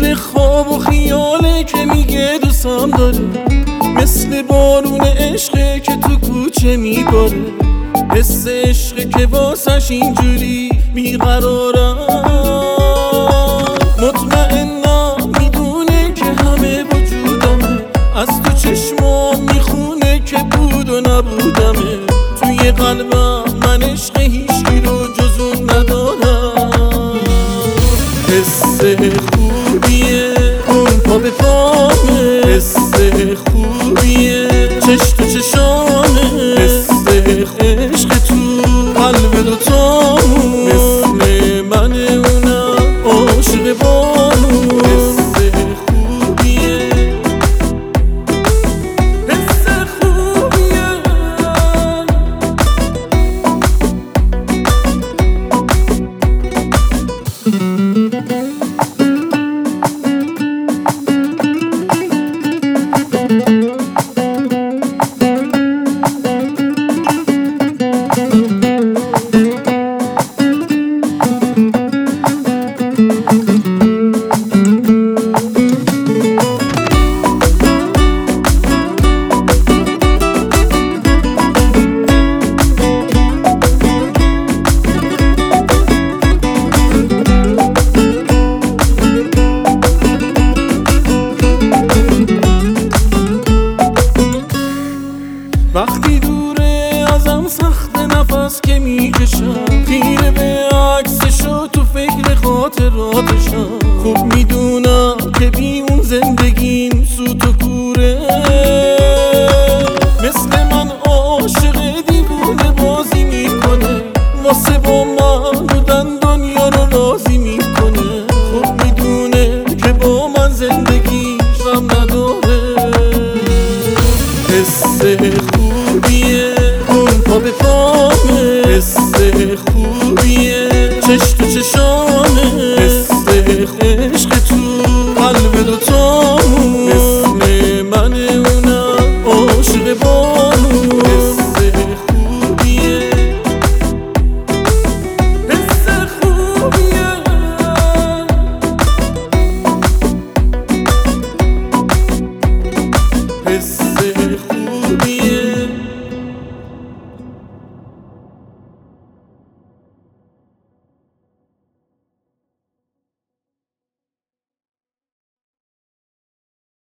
مثل خواب و خیاله که میگه دوستم داره، مثل بارون عشقه که تو کوچه میباره، حس عشقه که واسش اینجوری بیقرارم. مطمئنا میدونه که همه وجودمه، از تو چشمام میخونه که بود و نبودمه. توی قلبم من عشق هیچی رو جز اون ندارم. حس خوبیه اون پا به پامه، حس خوبیه چش تو چشام